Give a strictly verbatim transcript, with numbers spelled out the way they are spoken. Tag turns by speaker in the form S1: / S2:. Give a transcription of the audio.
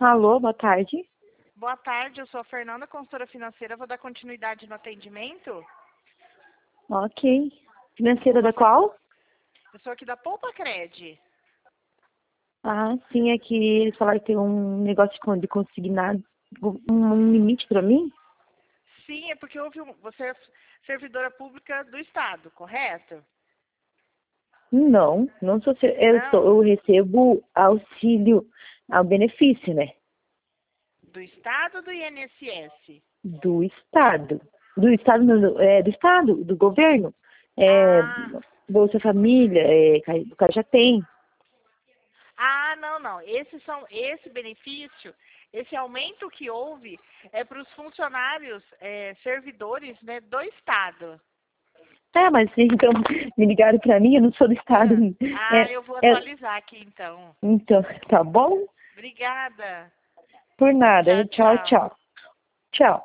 S1: Alô, boa tarde.
S2: Boa tarde, eu sou a Fernanda, consultora financeira. Vou dar continuidade no atendimento.
S1: Ok. Financeira da qual?
S2: Eu sou aqui da Poupa Cred.
S1: Ah, sim, é que eles falaram que tem um negócio de con- de consignado, um, um limite pra mim?
S2: Sim, é porque houve um, você é servidora pública do Estado, correto?
S1: Não, não sou, ser- eu sou,
S2: Não,
S1: eu recebo auxílio ao benefício, né?
S2: do Estado ou do I N S S?
S1: Do Estado. Do Estado, não, do- é, do Estado, do governo. É,
S2: Ah,
S1: Bolsa Família, é, ca- o cara já tem.
S2: ah, não, não. Esses são, esse benefício, esse aumento que houve é para os funcionários, é, servidores, né, do Estado.
S1: É, mas então, me ligaram pra mim, eu não sou do Estado.
S2: Ah, ah,
S1: É,
S2: eu vou
S1: é,
S2: atualizar aqui então.
S1: então, tá bom?
S2: Obrigada.
S1: Por nada.
S2: Tchau,
S1: Tchau,
S2: tchau.
S1: tchau. Tchau.